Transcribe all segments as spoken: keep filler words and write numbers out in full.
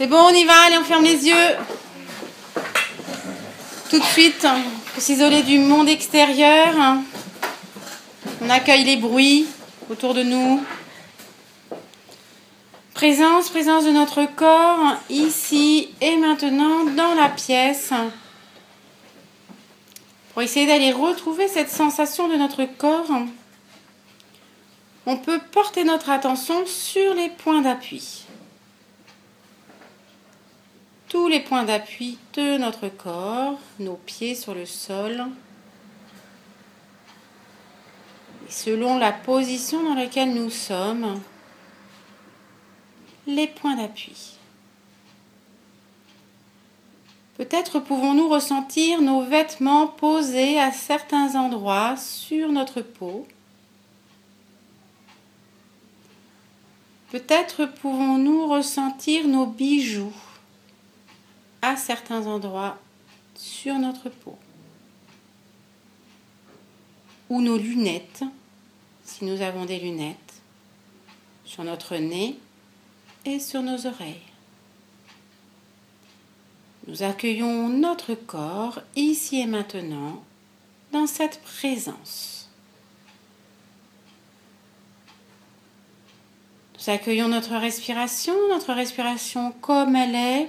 C'est bon, on y va, allez, on ferme les yeux. Tout de suite, pour s'isoler du monde extérieur. On accueille les bruits autour de nous. Présence, présence de notre corps, ici et maintenant, dans la pièce. Pour essayer d'aller retrouver cette sensation de notre corps, on peut porter notre attention sur les points d'appui. Tous les points d'appui de notre corps, nos pieds sur le sol. Et selon la position dans laquelle nous sommes, les points d'appui. Peut-être pouvons-nous ressentir nos vêtements posés à certains endroits sur notre peau. Peut-être pouvons-nous ressentir nos bijoux à certains endroits sur notre peau. Ou nos lunettes, si nous avons des lunettes, sur notre nez et sur nos oreilles. Nous accueillons notre corps ici et maintenant dans cette présence. Nous accueillons notre respiration, notre respiration comme elle est,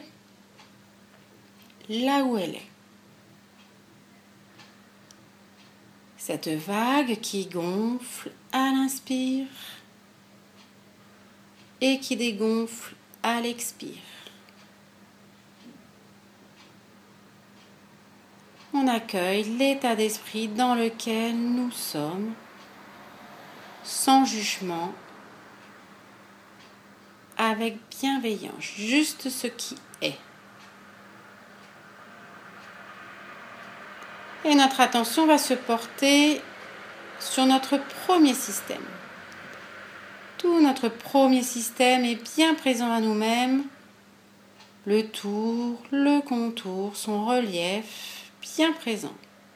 là où elle est. Cette vague qui gonfle à l'inspire et qui dégonfle à l'expire. On accueille l'état d'esprit dans lequel nous sommes, sans jugement, avec bienveillance, juste ce qui est. Et notre attention va se porter sur notre premier système. Tout notre premier système est bien présent à nous-mêmes. Le tour, le contour, son relief, bien présent.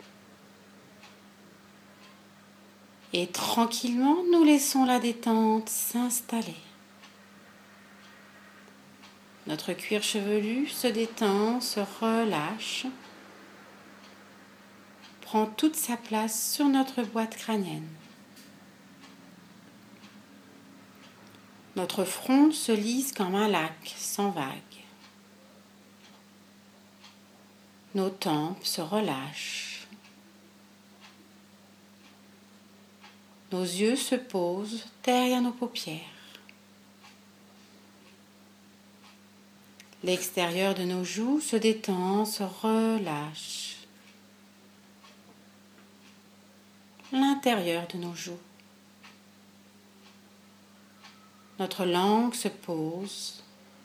Et tranquillement, nous laissons la détente s'installer. Notre cuir chevelu se détend, se relâche, prend toute sa place sur notre boîte crânienne. Notre front se lisse comme un lac sans vagues. Nos tempes se relâchent. Nos yeux se posent derrière nos paupières. L'extérieur de nos joues se détend, se relâche. L'intérieur de nos joues. Notre langue se pose.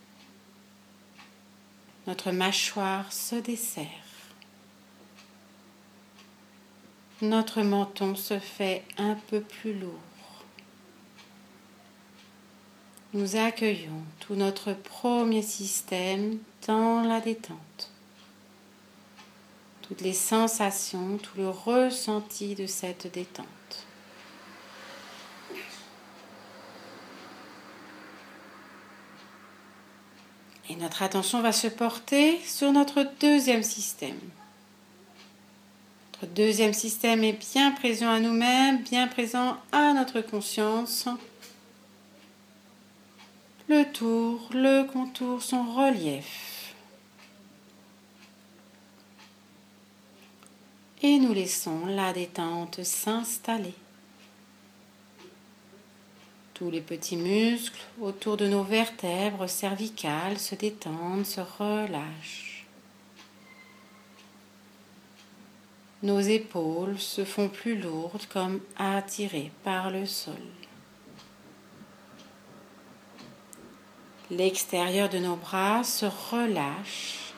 Notre mâchoire se desserre. Notre menton se fait un peu plus lourd. Nous accueillons tout notre premier système dans la détente. Toutes les sensations, tout le ressenti de cette détente. Et notre attention va se porter sur notre deuxième système. Notre deuxième système est bien présent à nous-mêmes, bien présent à notre conscience. Le tour, le contour, son relief. Et nous laissons la détente s'installer. Tous les petits muscles autour de nos vertèbres cervicales se détendent, se relâchent. Nos épaules se font plus lourdes comme attirées par le sol. L'extérieur de nos bras se relâche.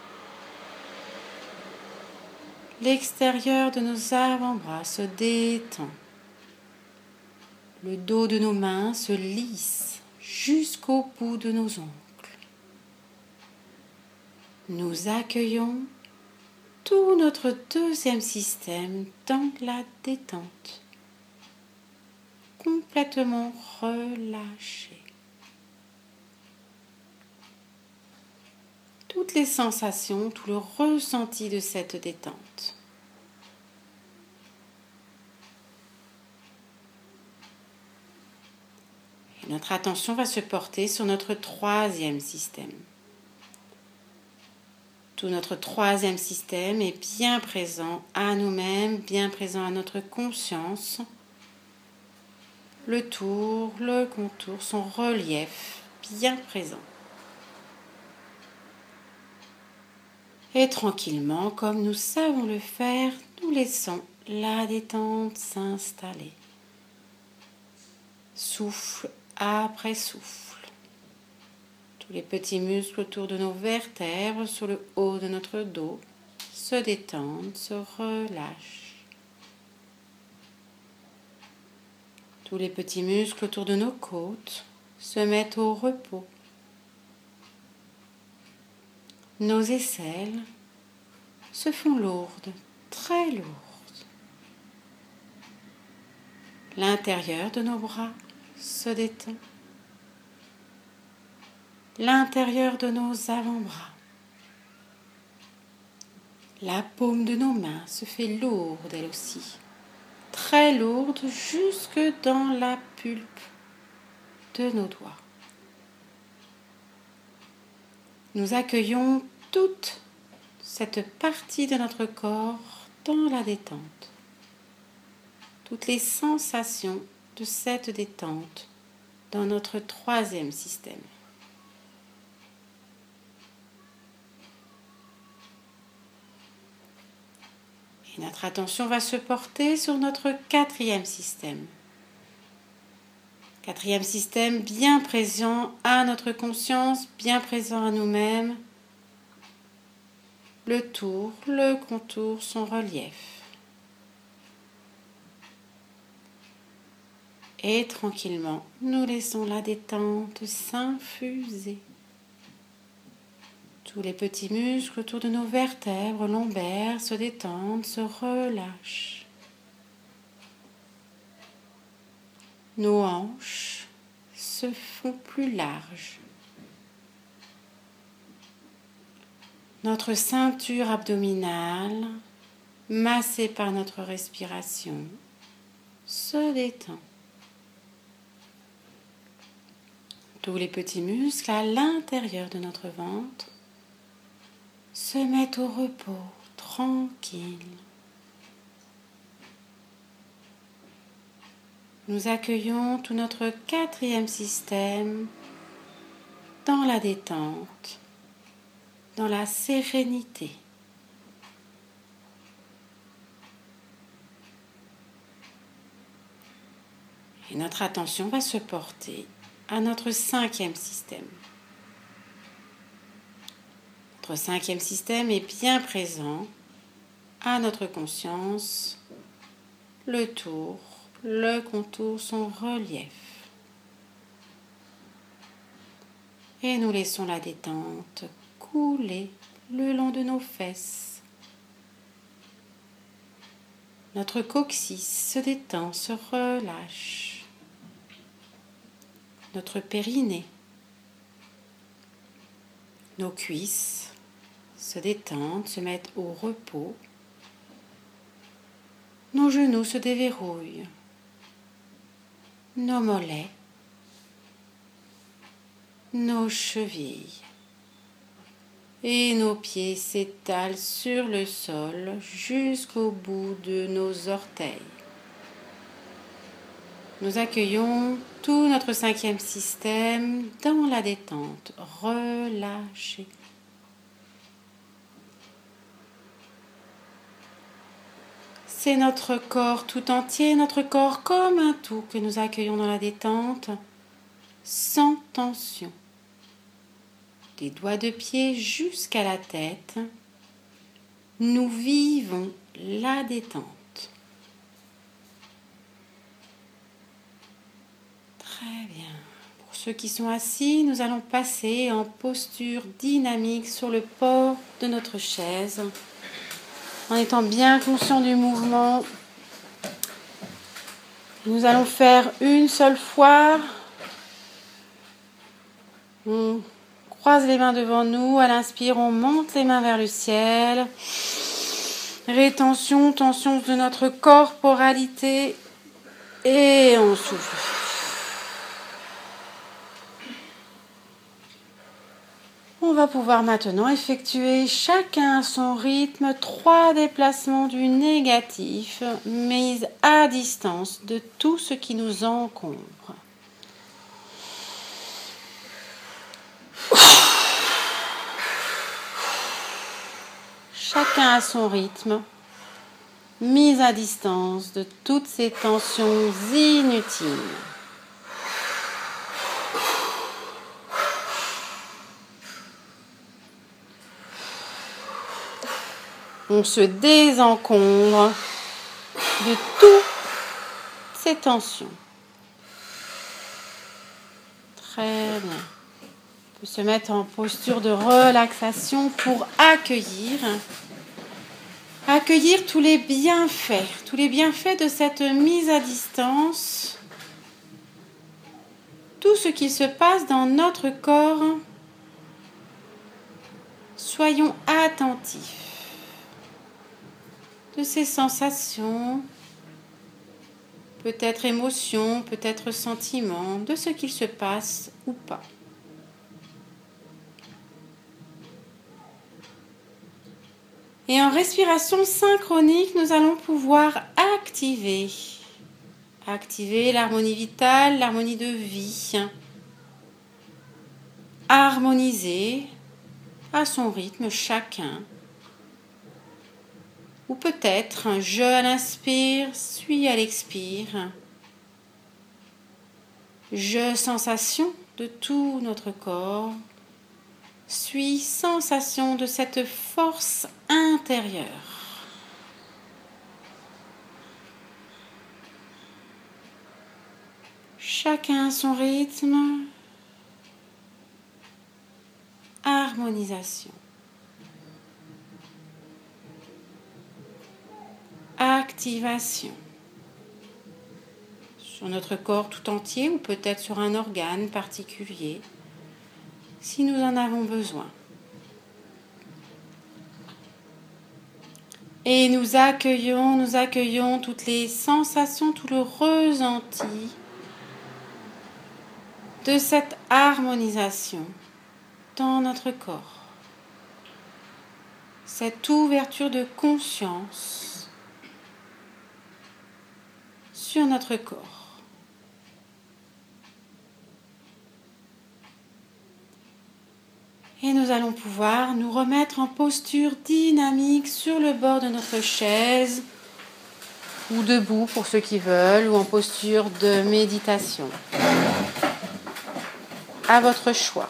L'extérieur de nos avant-bras se détend. Le dos de nos mains se lisse jusqu'au bout de nos ongles. Nous accueillons tout notre deuxième système dans la détente, complètement relâché. toutes les sensations, tout le ressenti de cette détente. Et notre attention va se porter sur notre troisième système. Tout notre troisième système est bien présent à nous-mêmes, bien présent à notre conscience. Le tour, le contour, son relief, bien présent. Et tranquillement, comme nous savons le faire, nous laissons la détente s'installer. Souffle après souffle. Tous les petits muscles autour de nos vertèbres, sur le haut de notre dos, se détendent, se relâchent. Tous les petits muscles autour de nos côtes se mettent au repos. Nos aisselles se font lourdes, très lourdes. L'intérieur de nos bras se détend. L'intérieur de nos avant-bras. La paume de nos mains se fait lourde elle aussi. Très lourde jusque dans la pulpe de nos doigts. Nous accueillons toute cette partie de notre corps dans la détente. Toutes les sensations de cette détente dans notre troisième système. Et notre attention va se porter sur notre quatrième système. Quatrième système bien présent à notre conscience, bien présent à nous-mêmes. Le tour, le contour, son relief. Et tranquillement, nous laissons la détente s'infuser. Tous les petits muscles autour de nos vertèbres lombaires se détendent, se relâchent. Nos hanches se font plus larges. Notre ceinture abdominale, massée par notre respiration, se détend. Tous les petits muscles à l'intérieur de notre ventre se mettent au repos, tranquilles. Nous accueillons tout notre quatrième système dans la détente, dans la sérénité. Et notre attention va se porter à notre cinquième système. Notre cinquième système est bien présent à notre conscience, le tour, le contour, son relief. Et nous laissons la détente couler le long de nos fesses. Notre coccyx se détend, se relâche. Notre périnée. Nos cuisses se détendent, se mettent au repos. Nos genoux se déverrouillent. Nos mollets. Nos chevilles. Et nos pieds s'étalent sur le sol jusqu'au bout de nos orteils. Nous accueillons tout notre cinquième système dans la détente, relâché. C'est notre corps tout entier, notre corps comme un tout que nous accueillons dans la détente, sans tension. Des doigts de pied jusqu'à la tête, nous vivons la détente. Très bien. Pour ceux qui sont assis, nous allons passer en posture dynamique sur le port de notre chaise, en étant bien conscient du mouvement. Nous allons faire une seule fois. On croise les mains devant nous. À l'inspire, on monte les mains vers le ciel. Rétention, tension de notre corporalité. Et on souffle. On va pouvoir maintenant effectuer chacun à son rythme trois déplacements du négatif, mis à distance de tout ce qui nous encombre. Chacun à son rythme, mis à distance de toutes ces tensions inutiles. On se désencombre de toutes ces tensions. Très bien. On peut se mettre en posture de relaxation pour accueillir, accueillir tous les bienfaits, tous les bienfaits de cette mise à distance, tout ce qui se passe dans notre corps. Soyons attentifs de ces sensations, peut-être émotions, peut-être sentiments, de ce qu'il se passe ou pas. Et en respiration synchronique, nous allons pouvoir activer, activer l'harmonie vitale, l'harmonie de vie, harmoniser à son rythme chacun. Ou peut-être un je à l'inspire, suis à l'expire. Je sensation de tout notre corps, suis sensation de cette force intérieure. Chacun à son rythme. Harmonisation. Activation sur notre corps tout entier ou peut-être sur un organe particulier si nous en avons besoin. Et nous accueillons, nous accueillons toutes les sensations, tout le ressenti de cette harmonisation dans notre corps. Cette ouverture de conscience sur notre corps. Et nous allons pouvoir nous remettre en posture dynamique sur le bord de notre chaise ou debout pour ceux qui veulent ou en posture de méditation. À votre choix.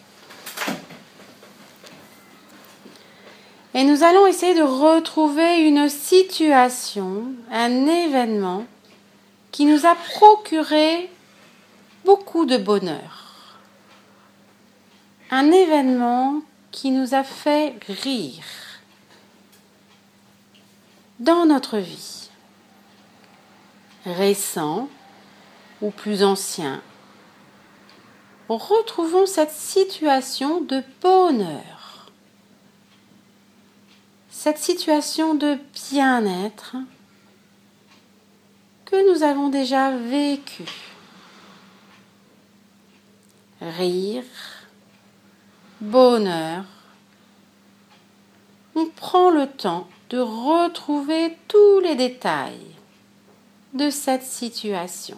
Et nous allons essayer de retrouver une situation, un événement qui nous a procuré beaucoup de bonheur. Un événement qui nous a fait rire dans notre vie, récent ou plus ancien. Retrouvons cette situation de bonheur, cette situation de bien-être que nous avons déjà vécu. Rire, bonheur. On prend le temps de retrouver tous les détails de cette situation.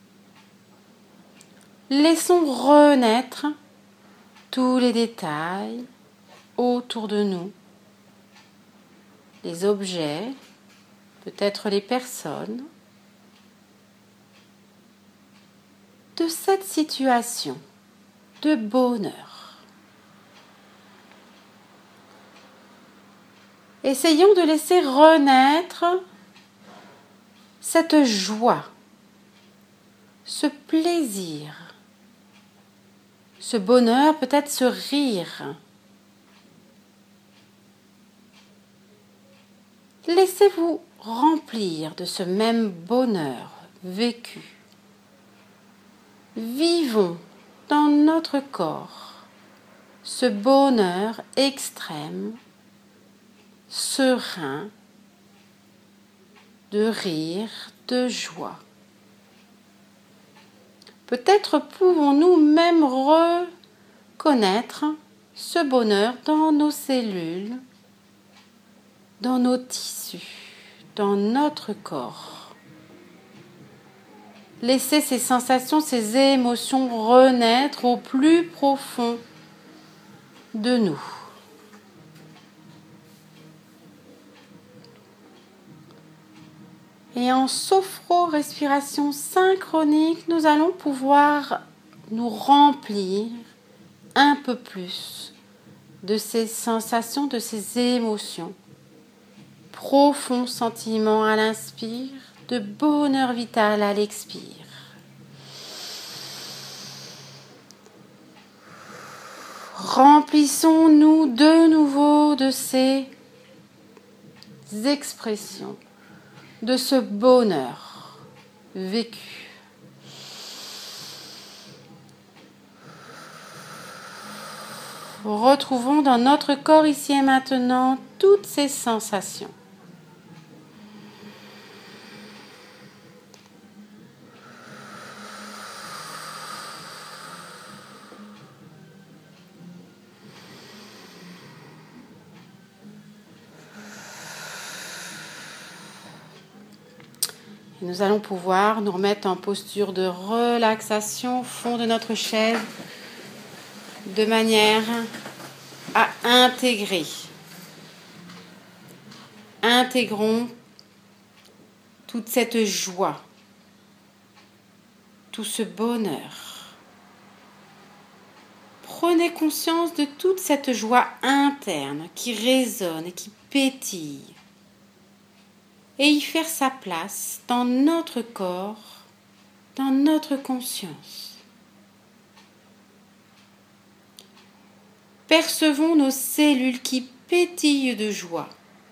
Laissons renaître tous les détails autour de nous, les objets, peut-être les personnes, de cette situation de bonheur. Essayons de laisser renaître cette joie, ce plaisir, ce bonheur, peut-être ce rire. Laissez-vous remplir de ce même bonheur vécu. Vivons dans notre corps ce bonheur extrême, serein, de rire, de joie. Peut-être pouvons-nous même reconnaître ce bonheur dans nos cellules, dans nos tissus, dans notre corps. Laissez ces sensations, ces émotions renaître au plus profond de nous. Et en sophro-respiration synchronique, nous allons pouvoir nous remplir un peu plus de ces sensations, de ces émotions. Profond sentiment à l'inspire, de bonheur vital à l'expire. Remplissons-nous de nouveau de ces expressions, de ce bonheur vécu. Retrouvons dans notre corps ici et maintenant toutes ces sensations. Nous allons pouvoir nous remettre en posture de relaxation au fond de notre chaise de manière à intégrer. Intégrons toute cette joie, tout ce bonheur. Prenez conscience de toute cette joie interne qui résonne et qui pétille. Et y faire sa place dans notre corps, dans notre conscience. Percevons nos cellules qui pétillent de joie.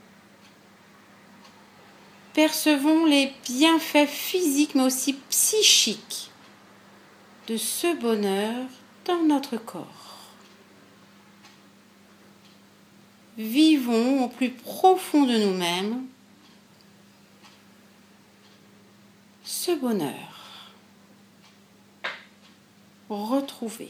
Percevons les bienfaits physiques mais aussi psychiques de ce bonheur dans notre corps. Vivons au plus profond de nous-mêmes ce bonheur retrouvé.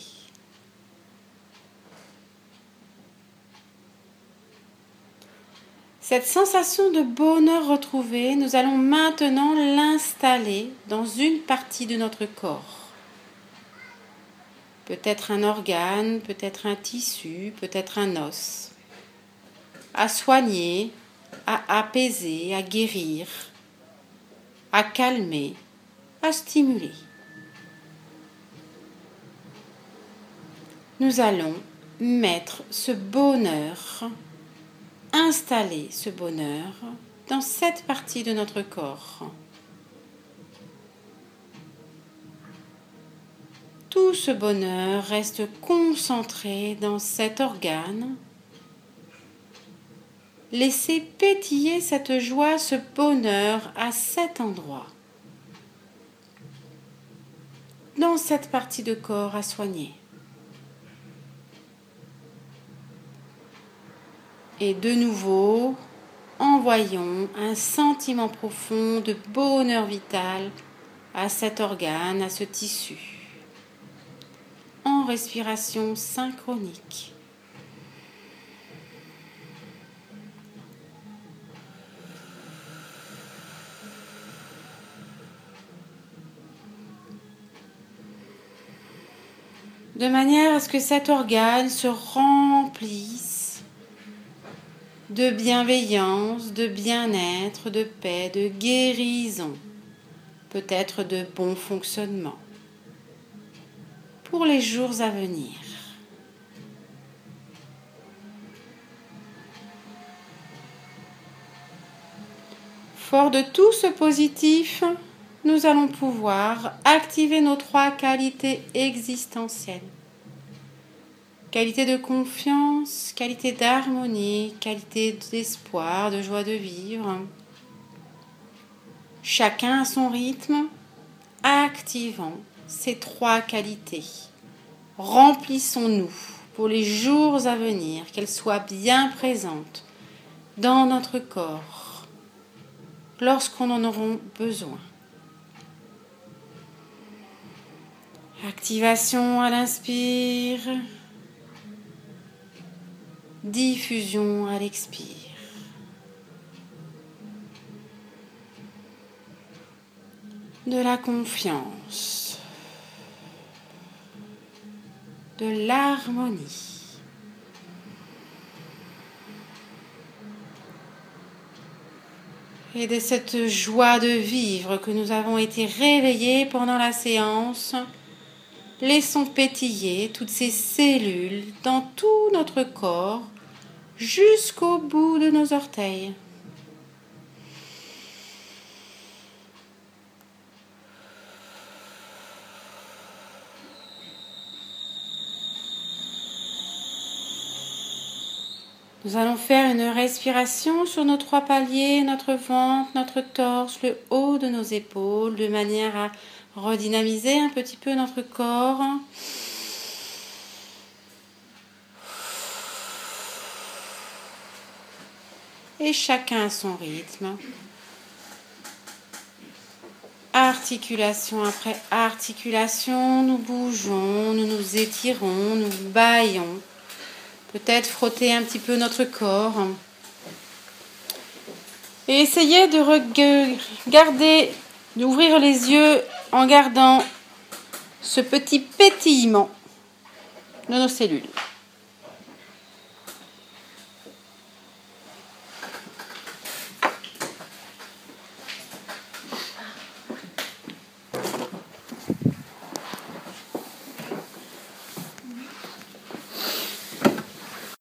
Cette sensation de bonheur retrouvé, nous allons maintenant l'installer dans une partie de notre corps. Peut-être un organe, peut-être un tissu, peut-être un os. À soigner, à apaiser, à guérir, à calmer, à stimuler. Nous allons mettre ce bonheur, installer ce bonheur dans cette partie de notre corps. Tout ce bonheur reste concentré dans cet organe. Laissez pétiller cette joie, ce bonheur à cet endroit, dans cette partie de corps à soigner. Et de nouveau, envoyons un sentiment profond de bonheur vital à cet organe, à ce tissu, en respiration synchronique. De manière à ce que cet organe se remplisse de bienveillance, de bien-être, de paix, de guérison, peut-être de bon fonctionnement pour les jours à venir. Fort de tout ce positif, nous allons pouvoir activer nos trois qualités existentielles. Qualité de confiance, qualité d'harmonie, qualité d'espoir, de joie de vivre. Chacun à son rythme, activons ces trois qualités. Remplissons-nous pour les jours à venir, qu'elle soit bien présente dans notre corps lorsqu'on en aura besoin. Activation à l'inspire, diffusion à l'expire. De la confiance, de l'harmonie. Et de cette joie de vivre que nous avons été réveillés pendant la séance, laissons pétiller toutes ces cellules dans tout notre corps jusqu'au bout de nos orteils. Nous allons faire une respiration sur nos trois paliers, notre ventre, notre torse, le haut de nos épaules, de manière à redynamiser un petit peu notre corps. Et chacun à son rythme. Articulation après articulation, nous bougeons, nous nous étirons, nous bâillons. Peut-être frotter un petit peu notre corps. Et essayez de regarder, d'ouvrir les yeux en gardant ce petit pétillement de nos cellules.